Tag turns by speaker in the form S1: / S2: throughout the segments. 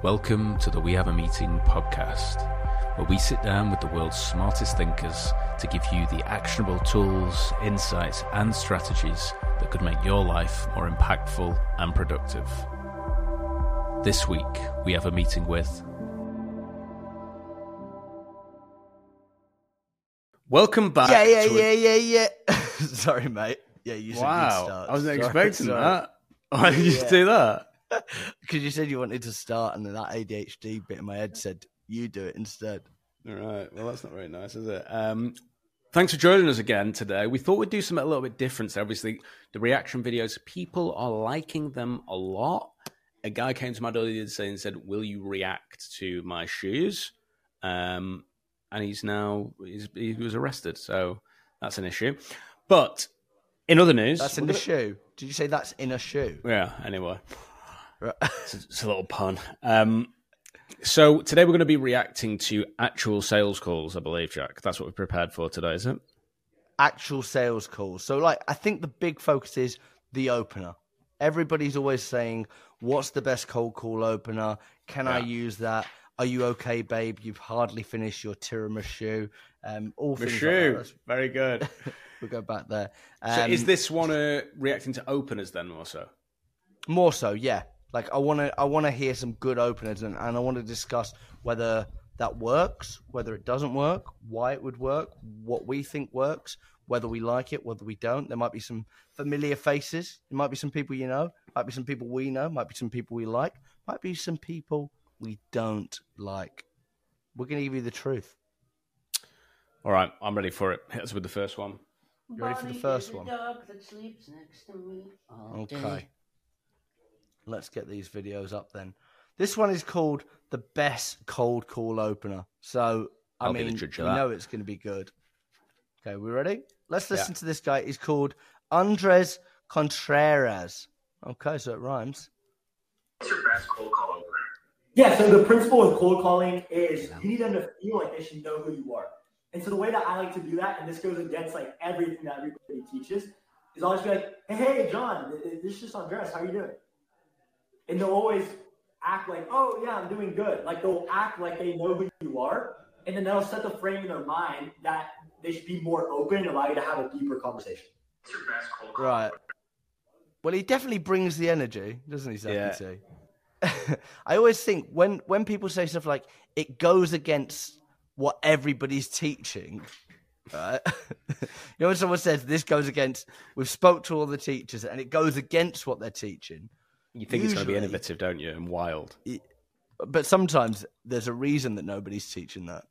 S1: Welcome to the We Have a Meeting podcast, where we sit down with the world's smartest thinkers to give you the actionable tools, insights, and strategies that could make your life more impactful and productive. This week, we have a meeting with... Welcome back.
S2: Yeah. Sorry, mate. Yeah, you said you'd start.
S1: I wasn't expecting that. Why did you do that?
S2: Because you said you wanted to start, and then that ADHD bit in my head said you do it instead.
S1: All right. Well, that's not very nice, is it? Thanks for joining us again today. We thought we'd do something a little bit different. So obviously, the reaction videos, people are liking them a lot. A guy came to my door the other day and said, "Will you react to my shoes?" And he was arrested. So that's an issue. But in other news,
S2: that's in the shoe. Did you say that's in a shoe?
S1: Yeah. Anyway, it's a little pun. So today we're going to be reacting to actual sales calls, I believe, Jack. That's what we've prepared for today, is it?
S2: Actual sales calls. So, I think the big focus is the opener. Everybody's always saying, "What's the best cold call opener? Can I use that? Are you okay, babe? You've hardly finished your tiramisu." All things like that.
S1: Very good.
S2: We'll go back there.
S1: So is this one reacting to openers then, more so?
S2: More so, yeah. I want to hear some good openers, and I want to discuss whether that works, whether it doesn't work, why it would work, what we think works, whether we like it, whether we don't. There might be some familiar faces. There might be some people you know. Might be some people we know. Might be some people we like. Might be some people we don't like. We're going to give you the truth.
S1: All right, I'm ready for it. Hit us with the first one.
S2: You ready for the first one?
S3: Dog that sleeps next to me all
S2: Okay.
S3: day.
S2: Let's get these videos up then. This one is called the best cold call opener. So,
S1: I'll be the judge of that.
S2: You know it's going to be good. Okay, we ready? Let's listen to this guy. He's called Andres Contreras. Okay, so it rhymes.
S4: What's your best cold call opener?
S5: Yeah, so the principle with cold calling is you need them to feel like they should know who you are. And so the way that I like to do that, and this goes against everything that everybody teaches, is I'll just be like, hey, John, this is just Andres. How are you doing? And they'll always act like, oh, yeah, I'm doing good. They'll act like they know who you are, and then that'll set the frame in their mind that they should be more open and allow you to have a deeper conversation.
S4: What's your best cold call
S2: Right.
S4: opener?
S2: Well, he definitely brings the energy, doesn't he, Zaki? I always think when people say stuff like, it goes against what everybody's teaching, right? When someone says this goes against, we've spoke to all the teachers, and it goes against what they're teaching.
S1: You think it's going to be innovative, don't you, and wild.
S2: But sometimes there's a reason that nobody's teaching that.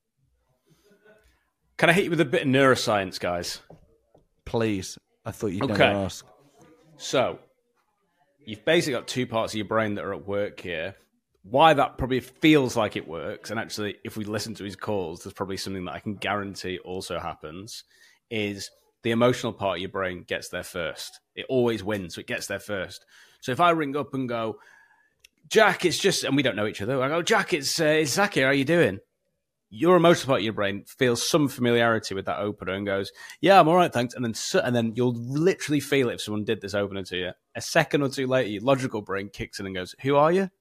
S1: Can I hit you with a bit of neuroscience, guys?
S2: Please. I thought you'd never ask.
S1: So, you've basically got two parts of your brain that are at work here. Why that probably feels like it works, and actually, if we listen to his calls, there's probably something that I can guarantee also happens, is the emotional part of your brain gets there first. It always wins, so it gets there first. So if I ring up and go, Jack, it's just, and we don't know each other, I go, Jack, it's Zach here, how you doing? Your emotional part of your brain feels some familiarity with that opener and goes, yeah, I'm all right, thanks. And then you'll literally feel it if someone did this opener to you. A second or two later, your logical brain kicks in and goes, who are you?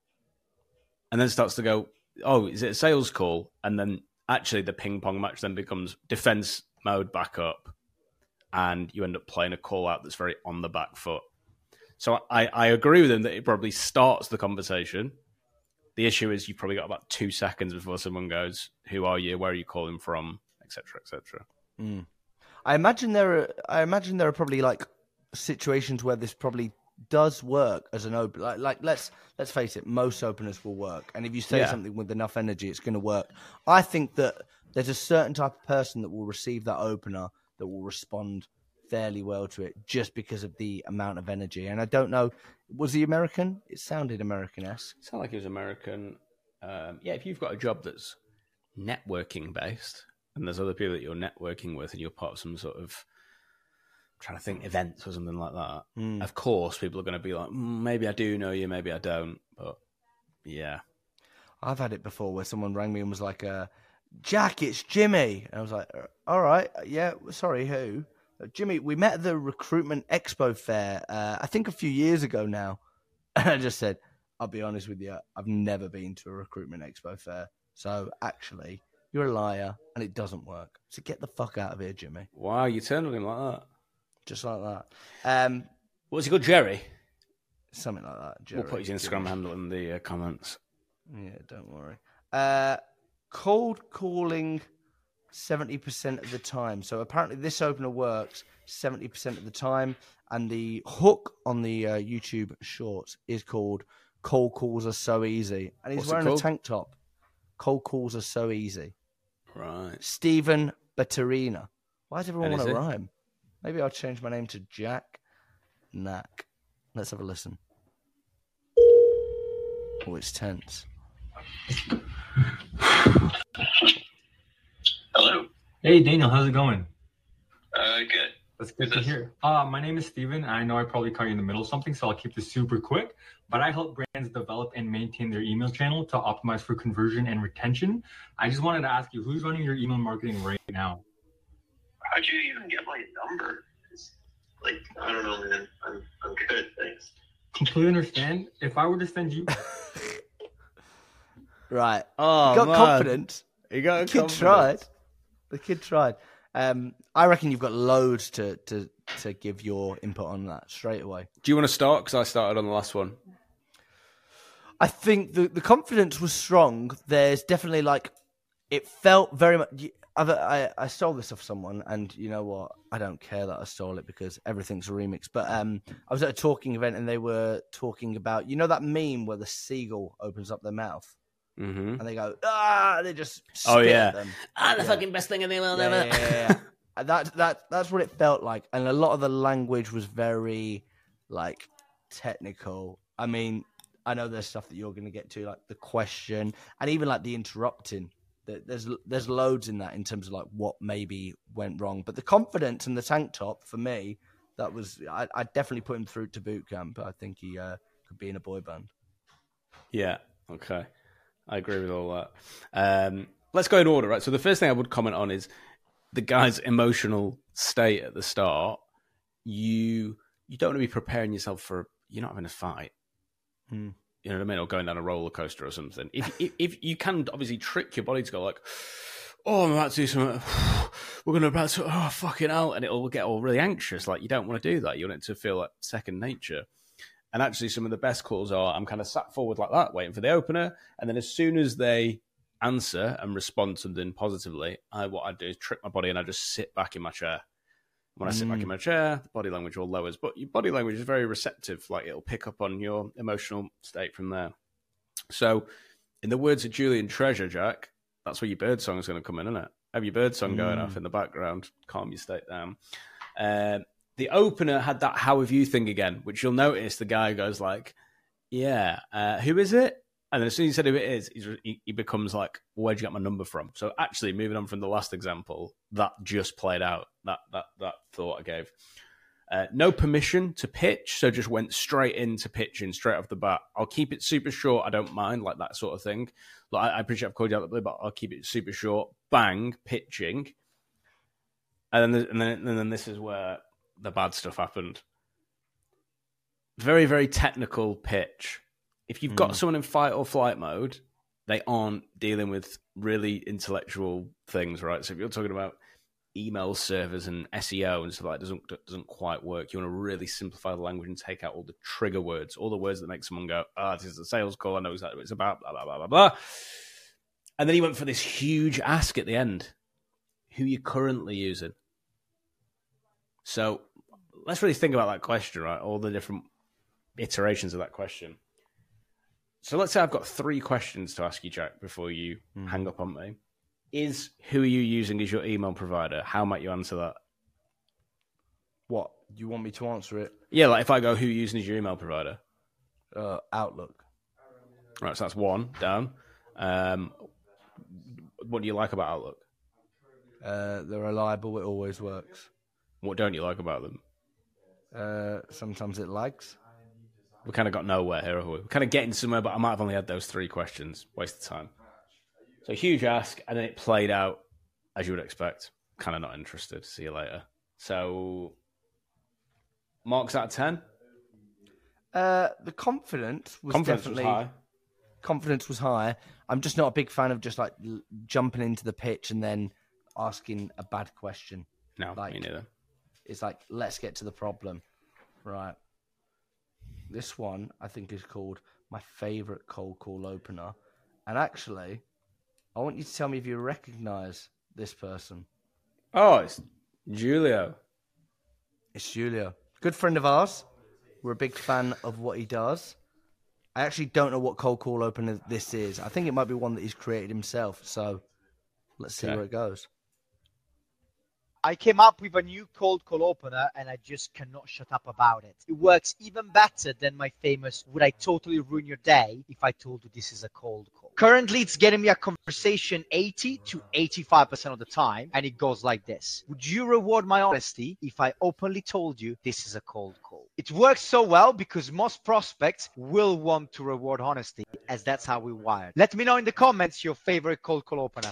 S1: And then starts to go, oh, is it a sales call? And then actually the ping pong match then becomes defense mode back up. And you end up playing a call out that's very on the back foot. So I agree with him that it probably starts the conversation. The issue is you've probably got about 2 seconds before someone goes, who are you? Where are you calling from? Et cetera, et cetera.
S2: I imagine there are probably situations where this probably does work as an opener. Let's face it, most openers will work. And if you say something with enough energy, it's going to work. I think that there's a certain type of person that will receive that opener that will respond fairly well to it just because of the amount of energy. And I don't know, was he American? It sounded American-esque.
S1: It sounded like he was American. If you've got a job that's networking based and there's other people that you're networking with and you're part of some sort of, I'm trying to think, events or something like that, of course people are going to be like, maybe I do know you, maybe I don't. But yeah.
S2: I've had it before where someone rang me and was like, Jack, it's Jimmy. And I was like, all right, yeah, sorry, who? Jimmy, we met at the Recruitment Expo Fair, I think a few years ago now. And I just said, I'll be honest with you, I've never been to a recruitment expo fair. So actually, you're a liar and it doesn't work. So get the fuck out of here, Jimmy.
S1: Wow, you turned on him like that.
S2: Just like that.
S1: What's he called, Jerry?
S2: Something like that. Jerry,
S1: We'll put his Instagram handle in the comments.
S2: Yeah, don't worry. Cold calling 70% of the time. So apparently this opener works 70% of the time. And the hook on the YouTube shorts is called Cold Calls Are So Easy. And he's wearing a tank top. Cold calls are so easy.
S1: Right.
S2: Stephen Batterina. Why does everyone
S1: And
S2: want
S1: is
S2: to
S1: it?
S2: rhyme? Maybe I'll change my name to Jack Knack. Let's have a listen. Oh, it's tense.
S4: Hello.
S6: Hey, Daniel, how's it going?
S4: Good.
S6: That's good to hear. My name is Steven, and I know I probably caught you in the middle of something, so I'll keep this super quick. But I help brands develop and maintain their email channel to optimize for conversion and retention. I just wanted to ask you, who's running your email marketing right now?
S4: How'd you even get my number? Like, I don't know, man. I'm good, thanks.
S6: Completely understand. If I were to send you...
S2: Right.
S1: Oh,
S2: He got
S1: man.
S2: confidence.
S1: He got
S2: The kid
S1: confidence.
S2: tried. The kid tried. I reckon you've got loads to give your input on that straight away.
S1: Do you want to start? Because I started on the last one.
S2: I think the confidence was strong. There's definitely it felt very much. I stole this off someone, and you know what? I don't care that I stole it because everything's a remix. But I was at a talking event, and they were talking about that meme where the seagull opens up their mouth
S1: Mm-hmm.
S2: and they go they just spit at them.
S3: The fucking best thing in the world ever.
S2: Yeah. That's what it felt like, and a lot of the language was very technical. I mean, I know there's stuff that you're going to get to, like the question, and even the interrupting. There's loads in that in terms of what maybe went wrong, but the confidence and the tank top for me, that was I definitely put him through to boot camp. I think he could be in a boy band.
S1: Yeah. Okay. I agree with all that. Let's go in order, right? So the first thing I would comment on is the guy's emotional state at the start. You don't want to be preparing yourself for you're not having a fight. You know what I mean? Or going down a roller coaster or something. If you can obviously trick your body to go oh, I'm about to do something. We're about to, oh, fucking hell. And it'll get all really anxious. You don't want to do that. You want it to feel like second nature. And actually, some of the best calls are I'm kind of sat forward like that, waiting for the opener. And then as soon as they answer and respond to something positively, what I do is trick my body and I just sit back in my chair. When I sit back in my chair, the body language all lowers. But your body language is very receptive. It'll pick up on your emotional state from there. So, in the words of Julian Treasure, Jack, that's where your bird song is going to come in, isn't it? Have your bird song going off in the background. Calm your state down. The opener had that how have you thing again, which you'll notice the guy goes who is it? And then as soon as he said who it is, he becomes where'd you get my number from? So actually, moving on from the last example, that just played out, that thought I gave. No permission to pitch, so just went straight into pitching, straight off the bat. I'll keep it super short, I don't mind, that sort of thing. I appreciate I've called you out the blue, but I'll keep it super short. Bang, pitching. And then this is where the bad stuff happened. Very, very technical pitch. If you've got someone in fight or flight mode, they aren't dealing with really intellectual things, right? So if you're talking about email servers and SEO and stuff doesn't quite work. You want to really simplify the language and take out all the trigger words, all the words that make someone go, this is a sales call, I know exactly what it's about, blah, blah, blah, blah, blah. And then he went for this huge ask at the end. Who are you currently using? So let's really think about that question, right? All the different iterations of that question. So let's say I've got 3 questions to ask you, Jack, before you hang up on me. Is who are you using as your email provider? How might you answer that?
S2: What? You want me to answer it?
S1: Yeah, if I go, who are you using as your email provider?
S2: Outlook.
S1: Right, so that's 1 down. What do you like about Outlook?
S2: They're reliable. It always works.
S1: What don't you like about them?
S2: Sometimes it lags.
S1: We kind of got nowhere here, haven't we? We're kind of getting somewhere, but I might have only had those 3 questions. Waste of time. So huge ask, and then it played out as you would expect. Kind of not interested. See you later. So, marks out of 10?
S2: The confidence was definitely
S1: high.
S2: Confidence was high. I'm just not a big fan of just like jumping into the pitch and then asking a bad question.
S1: No,
S2: like,
S1: me neither.
S2: It's like, let's get to the problem. Right. This one, I think, is called my favourite cold call opener. And actually, I want you to tell me if you recognise this person.
S1: Oh, it's Julio.
S2: It's Julio. Good friend of ours. We're a big fan of what he does. I actually don't know what cold call opener this is. I think it might be one that he's created himself. So let's see where it goes.
S7: I came up with a new cold call opener and I just cannot shut up about it. It works even better than my famous would I totally ruin your day if I told you this is a cold call. Currently, it's getting me a conversation 80 to 85% of the time, and it goes like this. Would you reward my honesty if I openly told you this is a cold call? It works so well because most prospects will want to reward honesty, as that's how we're wired. Let me know in the comments your favorite cold call opener.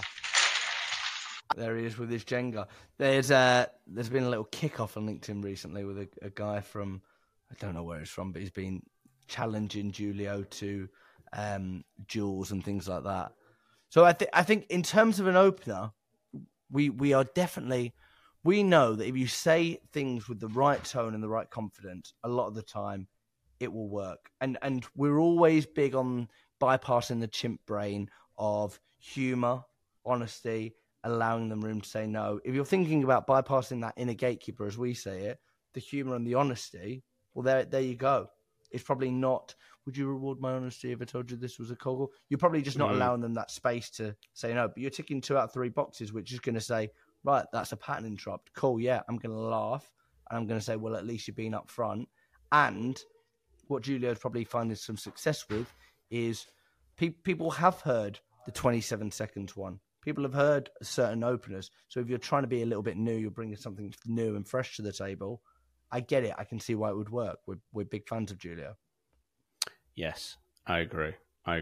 S2: There he is with his Jenga. There's been a little kickoff on LinkedIn recently with a guy from, I don't know where he's from, but he's been challenging Julio to duels and things like that. So I think in terms of an opener, we are definitely, we know that if you say things with the right tone and the right confidence, a lot of the time it will work. And we're always big on bypassing the chimp brain of humour, honesty, allowing them room to say no. If you're thinking about bypassing that inner gatekeeper, as we say it, the humour and the honesty, well, there you go. It's probably not, would you reward my honesty if I told you this was a cold call? You're probably just not allowing them that space to say no, but you're ticking 2 out of 3 boxes, which is going to say, right, that's a pattern interrupt. Cool, yeah, I'm going to laugh. And I'm going to say, well, at least you've been up front. And what Julio's probably finding some success with is people have heard the 27 seconds one. People have heard certain openers. So if you're trying to be a little bit new, you're bringing something new and fresh to the table. I get it. I can see why it would work. We're big fans of Julio.
S1: Yes, I agree. I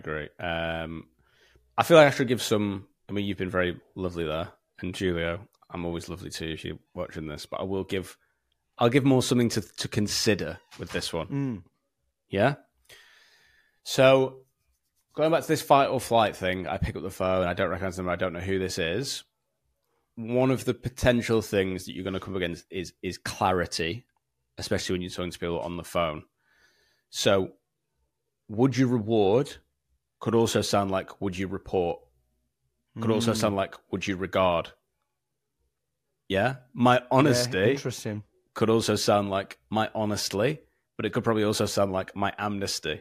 S1: feel like I should give some. I mean, you've been very lovely there, and Julio, I'm always lovely too if you're watching this. But I'll give more something to consider with this one. Yeah. So going back to this fight or flight thing, I pick up the phone. I don't recognize them. I don't know who this is. One of the potential things that you're going to come against is clarity, especially when you're talking to people on the phone. So, would you reward could also sound like would you report, could also sound like would you regard. Yeah? My honesty
S2: interesting.
S1: Could also sound like my honestly, but it could probably also sound like my amnesty.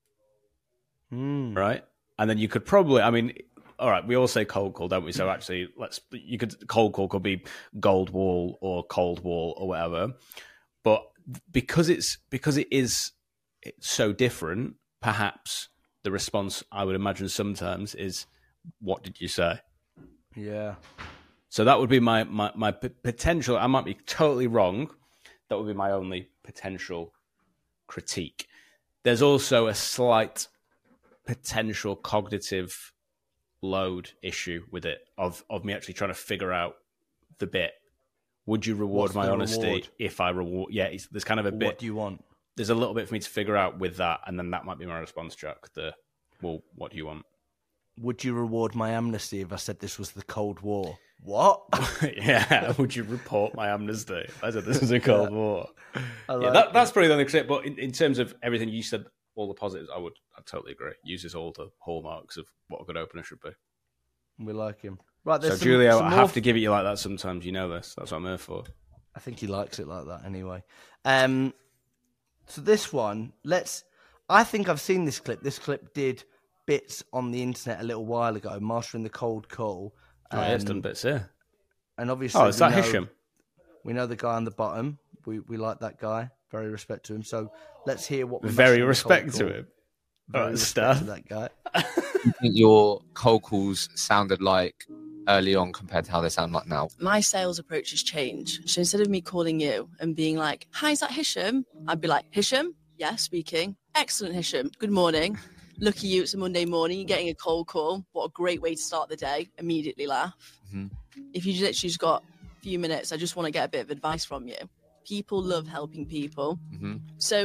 S1: Right? And then you could probably, I mean, all right, we all say cold call, don't we? So actually, cold call could be gold wall or cold wall or whatever. But because it is so different, perhaps the response I would imagine sometimes is, what did you say?
S2: Yeah.
S1: So that would be my potential. I might be totally wrong. That would be my only potential critique. There's also a slight potential cognitive load issue with it of me actually trying to figure out the bit. Would you reward my honesty if I reward? Yeah, there's kind of a bit.
S2: What do you want?
S1: There's a little bit for me to figure out with that, and then that might be my response, Jack. What do you want?
S2: Would you reward my amnesty if I said this was the Cold War? What?
S1: Yeah, would you report my amnesty? I said this is a Cold War. That's probably the only critique. But in terms of everything you said, all the positives, I totally agree. Uses all the hallmarks of what a good opener should be.
S2: We like him. Right,
S1: so Julio, I have to give it you like that sometimes. You know this. That's what I'm here for.
S2: I think he likes it like that anyway. So this one, I think I've seen this clip. This clip did bits on the internet a little while ago, mastering the cold call.
S1: Oh, it's done bits, yeah.
S2: And obviously,
S1: it's that Hisham.
S2: We know the guy on the bottom. We like that guy. Very respect to him. So let's hear what.
S1: Very respect to him.
S2: Very respect to that guy.
S8: I think your cold calls sounded like early on compared to how they sound like now.
S9: My sales approach has changed. So instead of me calling you and being like, "Hi, is that Hisham?" I'd be like, "Hisham? Yeah, speaking. Excellent, Hisham. Good morning. Look at you, it's a Monday morning, you're getting a cold call. What a great way to start the day. Immediately laugh." Mm-hmm. If you literally just got a few minutes, I just want to get a bit of advice from you. People love helping people. Mm-hmm. So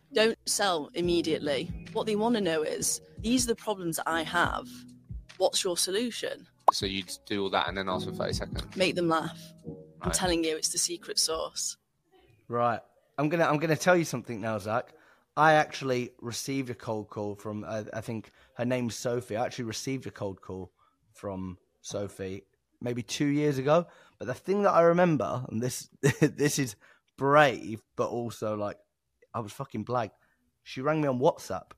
S9: Don't sell immediately. What they want to know is, these are the problems that I have. What's your solution?
S8: So you'd do all that and then ask for 30 seconds.
S9: Make them laugh. I'm
S8: Right.
S9: telling you, it's the secret sauce.
S2: Right. I'm gonna tell you something now, Zach. I actually received a cold call from I think her name's Sophie. I actually received a cold call from Sophie maybe 2 years ago. But the thing that I remember, and this this is brave, but also like I was fucking blagged. She rang me on WhatsApp.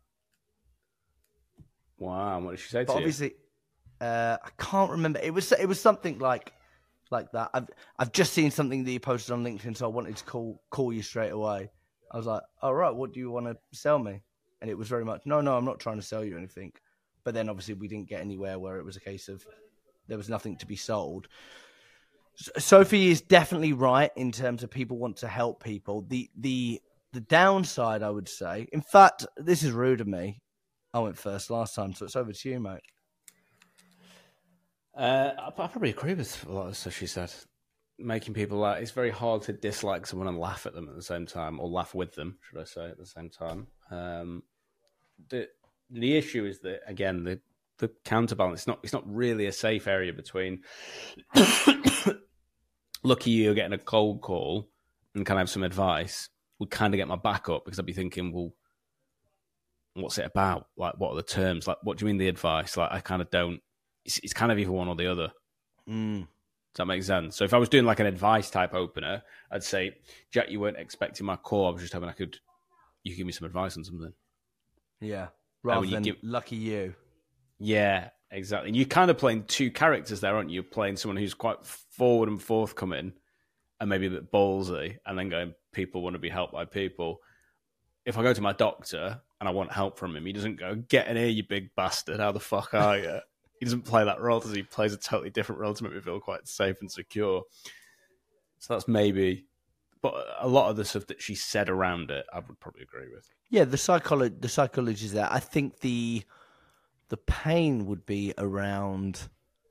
S1: Wow, what did she say
S2: But
S1: to
S2: obviously, I can't remember. It was something like that. I've just seen something that you posted on LinkedIn, so I wanted to call you straight away. I was like, "All right, what do you want to sell me?" And it was very much, "No, I'm not trying to sell you anything." But then obviously we didn't get anywhere where it was a case of there was nothing to be sold. Sophie is definitely right in terms of people want to help people. The downside, I would say, in fact, this is rude of me. I went first last time, so it's over to you, mate.
S1: I probably agree with a lot of stuff she said. Making people laugh. It's very hard to dislike someone and laugh at them at the same time, or laugh with them, should I say, at the same time. The issue is that, again, the counterbalance. It's not really a safe area between lucky you're getting a cold call and can I have some advice would kind of get my back up, because I'd be thinking, well, what's it about? Like, what are the terms? Like, what do you mean the advice? Like, I kind of don't. It's kind of either one or the other.
S2: Mm.
S1: Does that make sense? So if I was doing like an advice type opener, I'd say, Jack, you weren't expecting my call. I was just hoping you could give me some advice on something.
S2: Yeah. Rather
S1: you
S2: than lucky you.
S1: Yeah, exactly. And you're kind of playing two characters there, aren't you? You're playing someone who's quite forward and forthcoming and maybe a bit ballsy, and then going, people want to be helped by people. If I go to my doctor and I want help from him, he doesn't go, get in here, you big bastard. How the fuck are you? He doesn't play that role, does he? He plays a totally different role to make me feel quite safe and secure. So that's maybe... But a lot of the stuff that she said around it, I would probably agree with.
S2: Yeah, the psychology is there. I think the pain would be around...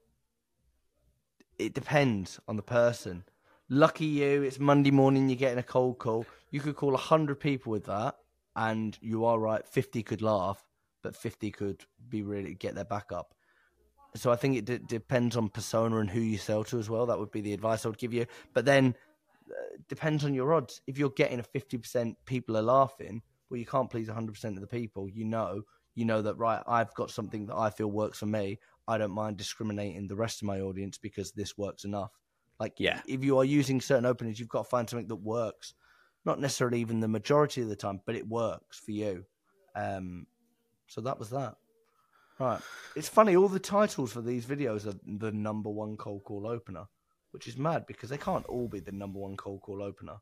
S2: It depends on the person. Lucky you, it's Monday morning, you're getting a cold call. You could call 100 people with that, and you are right, 50 could laugh, but 50 could be really get their back up. So I think it depends on persona and who you sell to as well. That would be the advice I would give you. But then depends on your odds. If you're getting a 50% people are laughing, well, you can't please 100% of the people. You know that, right, I've got something that I feel works for me. I don't mind discriminating the rest of my audience because this works enough. Like, yeah. If you are using certain openings, you've got to find something that works. Not necessarily even the majority of the time, but it works for you. So that was that. Right. It's funny, all the titles for these videos are the number one cold call opener, which is mad because they can't all be the number one cold call opener.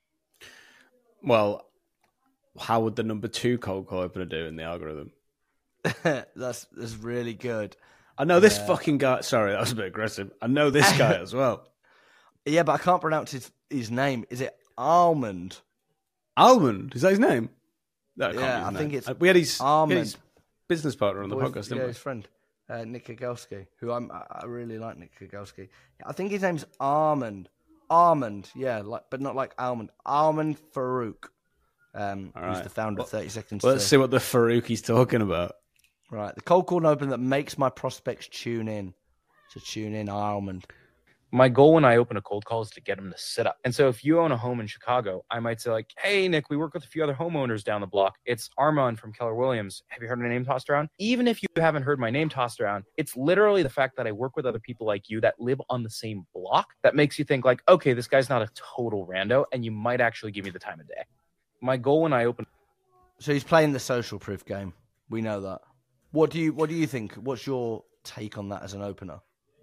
S1: Well, how would the number two cold call opener do in the algorithm?
S2: That's really good.
S1: I know this fucking guy. Sorry, that was a bit aggressive. I know this guy as well.
S2: Yeah, but I can't pronounce his name. Is it Almond?
S1: Almond? Is that his name? No, it can't be his
S2: I
S1: name.
S2: think it's
S1: We had his
S2: Almond.
S1: Business partner on the podcast, didn't we?
S2: His friend, Nick Kagelski, who I really like Nick Kagelski. I think his name's Armand. Armand, yeah, but not like Almond. Armand Farouk, who's the founder of 30 Seconds.
S1: Let's see what the Farouk he's talking about.
S2: Right, the cold call open that makes my prospects tune in. So tune in, Almond.
S10: My goal when I open a cold call is to get them to sit up. And so if you own a home in Chicago, I might say like, hey, Nick, we work with a few other homeowners down the block. It's Armand from Keller Williams. Have you heard my name tossed around? Even if you haven't heard my name tossed around, it's literally the fact that I work with other people like you that live on the same block that makes you think like, okay, this guy's not a total rando, and you might actually give me the time of day. My goal when I open...
S2: So he's playing the social proof game. We know that. What do you think? What's your take on that as an opener?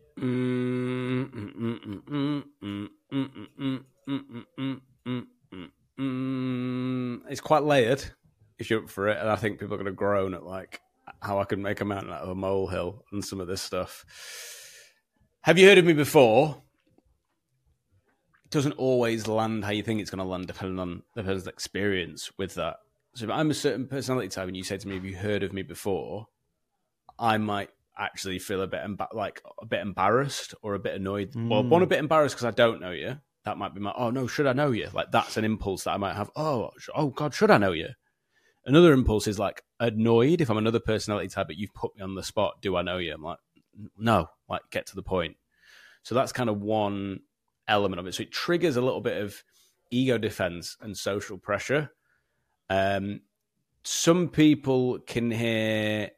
S1: It's quite layered if you're up for it, and I think people are going to groan at like how I can make a mountain out of a molehill and some of this stuff. Have you heard of me before? It doesn't always land how you think it's going to land, depending on the person's experience with that. So if I'm a certain personality type and you say to me, have you heard of me before? I might actually feel a bit embarrassed or a bit annoyed. Well, one, a bit embarrassed because I don't know you. That might be my, oh no, should I know you? Like that's an impulse that I might have. Oh God, should I know you? Another impulse is like annoyed. If I'm another personality type, but you've put me on the spot, do I know you? I'm like, no, like get to the point. So that's kind of one element of it. So it triggers a little bit of ego defense and social pressure. Some people can hear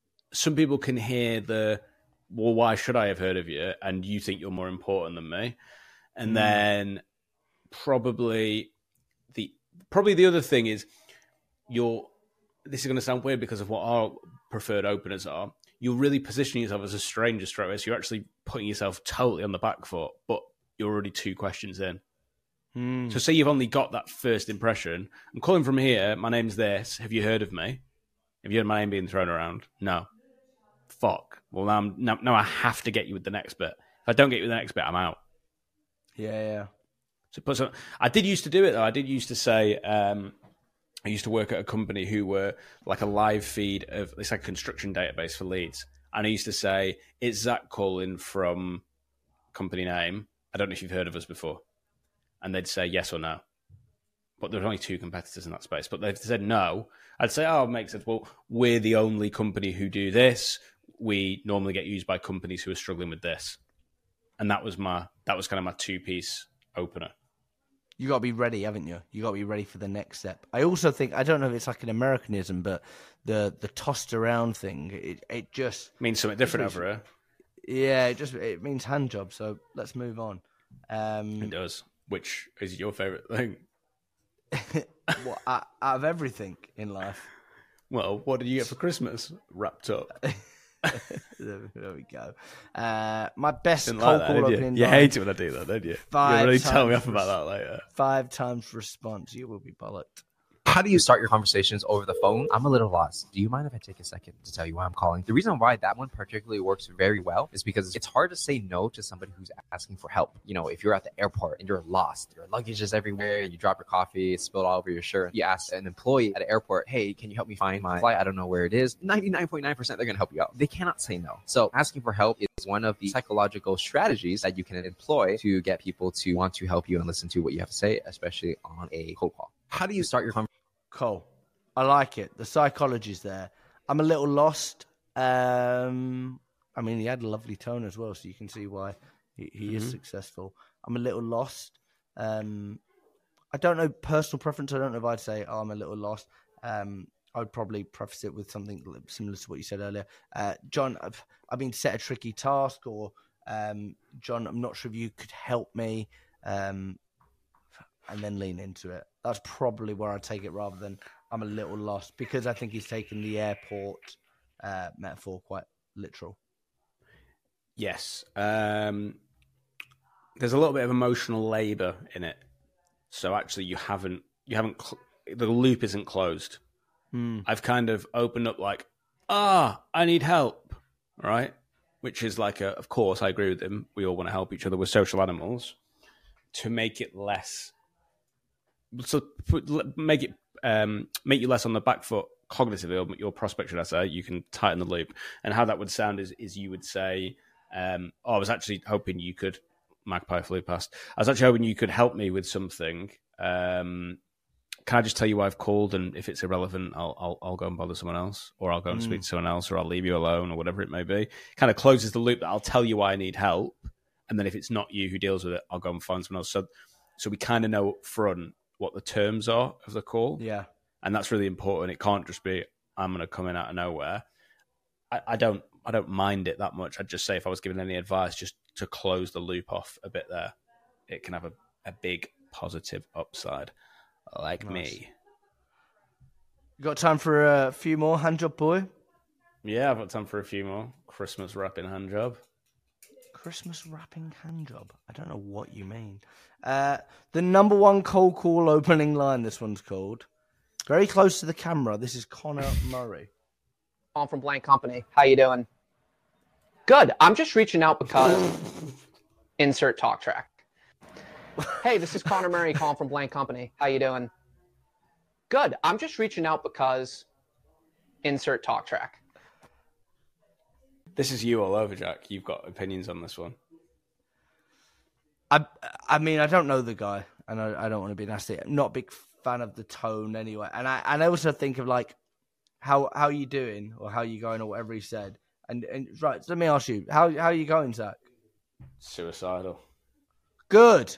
S1: the, well, why should I have heard of you? And you think you're more important than me. And then probably the other thing is this is going to sound weird because of what our preferred openers are. You're really positioning yourself as a stranger straight away. So you're actually putting yourself totally on the back foot, but you're already 2 questions in. So say you've only got that first impression. I'm calling from here. My name's this. Have you heard of me? Have you heard my name being thrown around? No. Fuck. Well, now I have to get you with the next bit. If I don't get you with the next bit, I'm out.
S2: Yeah.
S1: So I did used to do it, though. I did used to say, I used to work at a company who were like a live feed of, it's like a construction database for leads. And I used to say, it's Zach calling from company name. I don't know if you've heard of us before. And they'd say yes or no. But there were only 2 competitors in that space. But they said no. I'd say, oh, it makes sense. Well, we're the only company who do this. We normally get used by companies who are struggling with this. And that was kind of my 2-piece opener.
S2: You got to be ready, haven't you? You got to be ready for the next step. I also think, I don't know if it's like an Americanism, but the tossed around thing, it just
S1: means something different over here.
S2: Yeah, it means hand job. So let's move on.
S1: It does. Which is your favorite thing?
S2: What, out of everything in life?
S1: Well, what did you get for Christmas? Wrapped up.
S2: There we go. My best
S1: Didn't
S2: cold
S1: like
S2: call
S1: that,
S2: opening.
S1: You hate it when I do that, don't you? You'll really tell me off about that later.
S2: 5 times response. You will be bollocked.
S11: How do you start your conversations over the phone? I'm a little lost. Do you mind if I take a second to tell you why I'm calling? The reason why that one particularly works very well is because it's hard to say no to somebody who's asking for help. You know, if you're at the airport and you're lost, your luggage is everywhere, you drop your coffee, it's spilled all over your shirt. You ask an employee at an airport, hey, can you help me find my flight? I don't know where it is. 99.9% they're going to help you out. They cannot say no. So asking for help is one of the psychological strategies that you can employ to get people to want to help you and listen to what you have to say, especially on a cold call. How do you start your conversation?
S2: Cool. I like it. The psychology's there. I'm a little lost. I mean, he had a lovely tone as well, so you can see why he is successful. I'm a little lost. I don't know personal preference. I don't know if I'd say, I'm a little lost. I'd probably preface it with something similar to what you said earlier. John, I've been set a tricky task, or John, I'm not sure if you could help me, and then lean into it. That's probably where I take it rather than I'm a little lost, because I think he's taken the airport metaphor quite literal.
S1: Yes. There's a little bit of emotional labor in it. So actually the loop isn't closed. I've kind of opened up like, I need help, right? Which is like of course, I agree with him. We all want to help each other. We're social animals. To make it less... So make you less on the back foot cognitively, or your prospect, should I say, you can tighten the loop. And how that would sound is you would say, I was actually hoping you could, Magpie flew past, I was actually hoping you could help me with something. Can I just tell you why I've called, and if it's irrelevant, I'll go and bother someone else, or I'll go and speak to someone else, or I'll leave you alone, or whatever it may be. Kind of closes the loop that I'll tell you why I need help, and then if it's not you who deals with it, I'll go and find someone else. So we kind of know up front what the terms are of the call.
S2: Yeah.
S1: And that's really important. It can't just be, I'm going to come in out of nowhere. I don't mind it that much. I'd just say if I was giving any advice, just to close the loop off a bit there, it can have a big positive upside, like me.
S2: You got time for a few more, handjob boy?
S1: Yeah, I've got time for a few more. Christmas wrapping handjob.
S2: Christmas wrapping handjob? I don't know what you mean. The number one cold call opening line, this one's called. Very close to the camera. This is Connor Murray.
S12: I'm from Blank Company. How you doing? Good. I'm just reaching out because... Insert talk track. Hey, this is Connor Murray calling from Blank Company. How you doing? Good. I'm just reaching out because... Insert talk track.
S1: This is you all over, Jack. You've got opinions on this one.
S2: I mean, I don't know the guy, and I don't want to be nasty. I'm not a big fan of the tone anyway. And I also think of like how are you doing or how you going or whatever he said. And right, so let me ask you, how are you going, Zach?
S1: Suicidal.
S2: Good.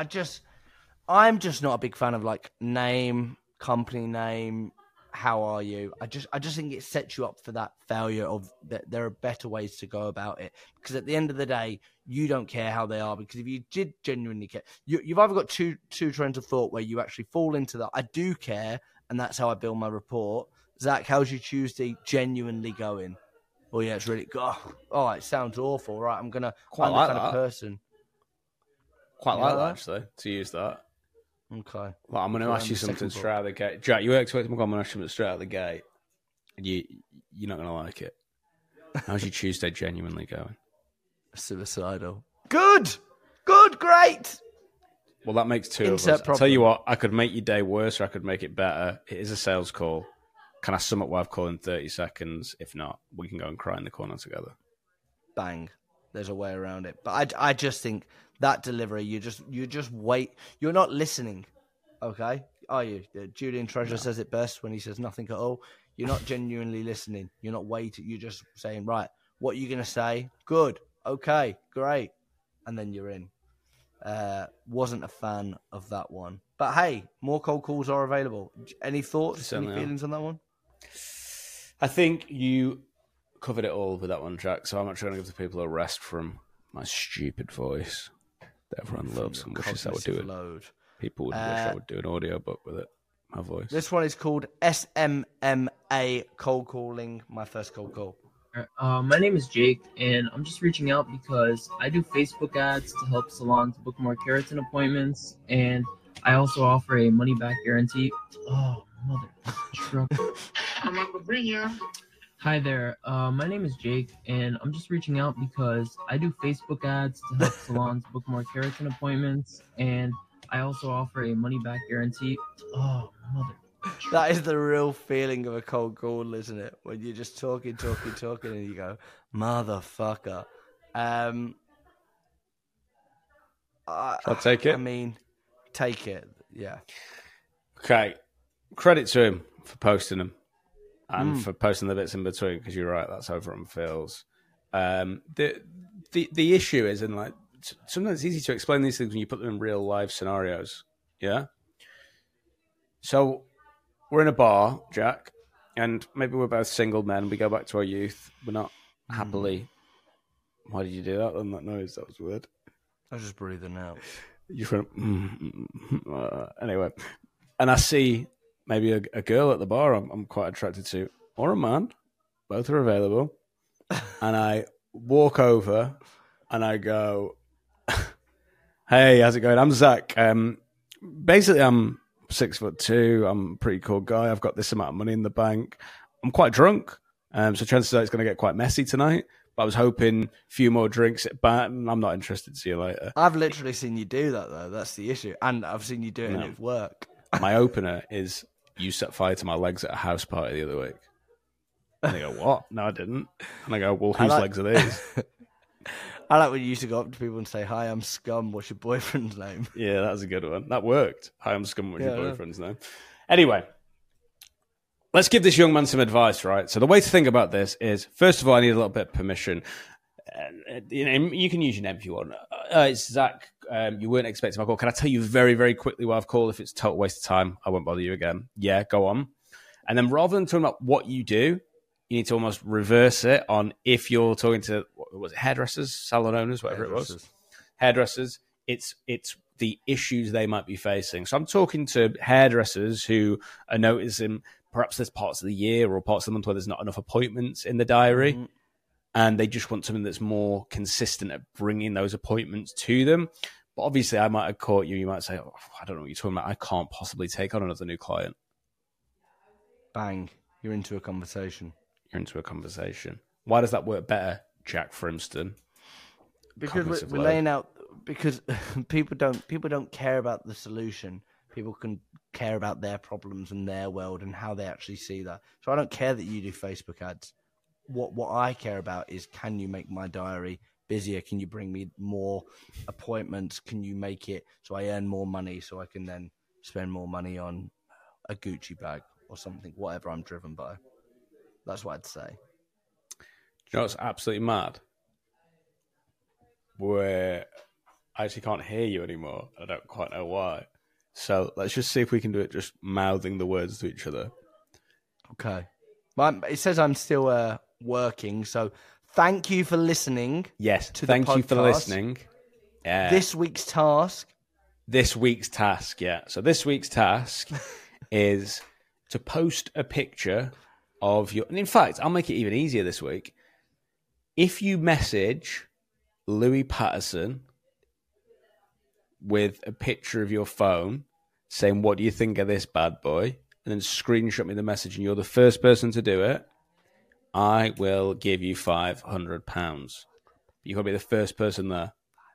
S2: I'm just not a big fan of like name, company name. How are you? I just think it sets you up for that failure of that there are better ways to go about it. Because at the end of the day, you don't care how they are. Because if you did genuinely care, you've either got two trains of thought where you actually fall into that. I do care, and that's how I build my report. Zach, how's your Tuesday genuinely going? Oh yeah, it's really good. Oh, it sounds awful. Right, I'm the
S1: like
S2: kind
S1: that.
S2: of person.
S1: Quite like that, actually, to use that.
S2: Okay.
S1: Well, I'm going to ask you something straight out of the gate. Jack, you expect me to ask you something straight out of the gate, and you're not going to like it. How's your Tuesday genuinely going?
S2: Suicidal. Good, great.
S1: Well, that makes two
S2: Insert
S1: of us. I'll tell you what, I could make your day worse or I could make it better. It is a sales call. Can I sum up what I've called in 30 seconds? If not, we can go and cry in the corner together.
S2: Bang. There's a way around it. But I just think that delivery, you just wait. You're not listening, okay? Are you? Julian Treasure says it best when he says nothing at all. You're not genuinely listening. You're not waiting. You're just saying, right, what are you going to say? Good. Okay. Great. And then you're in. Wasn't a fan of that one. But hey, more cold calls are available. Any thoughts, any feelings on that one?
S1: I think you covered it all with that one, Jack, so I'm not trying to give the people a rest from my stupid voice that everyone loves and wishes I would do it.
S2: Load.
S1: People would wish I would do an audiobook with it, my voice.
S2: This one is called SMMA Cold Calling, my first cold call.
S13: My name is Jake, and I'm just reaching out because I do Facebook ads to help salons book more keratin appointments, and I also offer a money-back guarantee. Oh, mother truck.
S14: I'm Uncle Bria.
S13: Hi there. My name is Jake, and I'm just reaching out because I do Facebook ads to help salons book more keratin appointments, and I also offer a money-back guarantee. Oh, mother.
S2: That is the real feeling of a cold call, isn't it? When you're just talking, and you go, motherfucker.
S1: I'll take it.
S2: I mean, take it. Yeah.
S1: Okay. Credit to him for posting them and for posting the bits in between, because you're right, that's over on Phil's. The issue is, in like, sometimes it's easy to explain these things when you put them in real life scenarios. Yeah. So we're in a bar, Jack, and maybe we're both single men. We go back to our youth. We're not happily. Why did you do that? That noise, that was weird.
S2: I was just breathing out.
S1: You're from anyway, and I see maybe a girl at the bar I'm quite attracted to, or a man. Both are available, and I walk over and I go, "Hey, how's it going? I'm Zach. Basically, I'm 6'2". I'm a pretty cool guy. I've got this amount of money in the bank. I'm quite drunk, so chances are it's going to get quite messy tonight. But I was hoping a few more drinks at bat, and I'm not interested. See you later."
S2: I've literally seen you do that, though. That's the issue. And I've seen you do it, and it work.
S1: My opener is, "You set fire to my legs at a house party the other week." And they go, "What? No, I didn't." And I go, "Well, whose legs are these?"
S2: I like when you used to go up to people and say, "Hi, I'm Scum. What's your boyfriend's name?"
S1: Yeah, that was a good one. That worked. "Hi, I'm Scum. What's your boyfriend's name?" Anyway, let's give this young man some advice, right? So the way to think about this is, first of all, I need a little bit of permission. You can use your name if you want. It's Zach. You weren't expecting my call. Can I tell you very, very quickly why I've called? If it's a total waste of time, I won't bother you again. Yeah, go on. And then rather than talking about what you do, you need to almost reverse it on if you're talking to, what was it, hairdressers, salon owners, whatever it was. Hairdressers. It's the issues they might be facing. So I'm talking to hairdressers who are noticing perhaps there's parts of the year or parts of the month where there's not enough appointments in the diary. Mm-hmm. And they just want something that's more consistent at bringing those appointments to them. But obviously, I might have caught you. You might say, "Oh, I don't know what you're talking about. I can't possibly take on another new client."
S2: Bang. You're into a conversation.
S1: You're into a conversation. Why does that work better, Jack Frimston?
S2: Because we're laying out. Because people don't care about the solution. People can care about their problems and their world and how they actually see that. So I don't care that you do Facebook ads. What I care about is, can you make my diary busier? Can you bring me more appointments? Can you make it so I earn more money so I can then spend more money on a Gucci bag or something, whatever I'm driven by. That's what I'd say.
S1: Do you know what's absolutely mad? Where I actually can't hear you anymore. I don't quite know why. So let's just see if we can do it just mouthing the words to each other.
S2: Okay. It says I'm still working, so thank you for listening.
S1: Yes,
S2: to
S1: thank
S2: the podcast.
S1: you for listening. Yeah.
S2: This week's task, yeah. So this week's task is to post a picture of your... And in fact, I'll make it even easier this week. If you message Louis Patterson with a picture of your phone saying, what do you think of this bad boy? And then screenshot me the message and you're the first person to do it, I will give you £500. You've got to be the first person there.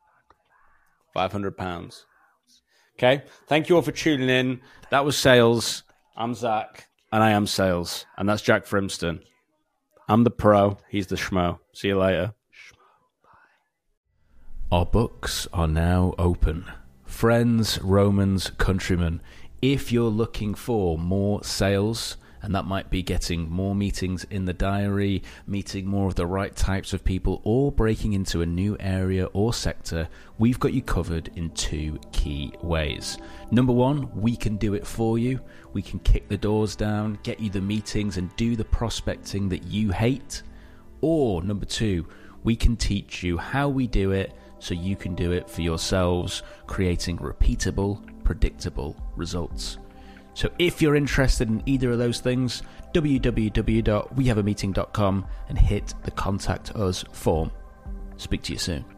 S2: £500. Okay? Thank you all for tuning in. That was Sales. I'm Zach, and I am Sales. And that's Jack Frimston. I'm the pro. He's the schmo. See you later. Our books are now open. Friends, Romans, countrymen, if you're looking for more sales, and that might be getting more meetings in the diary, meeting more of the right types of people, or breaking into a new area or sector, we've got you covered in 2 key ways. Number 1, we can do it for you. We can kick the doors down, get you the meetings, and do the prospecting that you hate. Or number 2, we can teach you how we do it so you can do it for yourselves, creating repeatable, predictable results. So if you're interested in either of those things, www.wehaveameeting.com and hit the Contact Us form. Speak to you soon.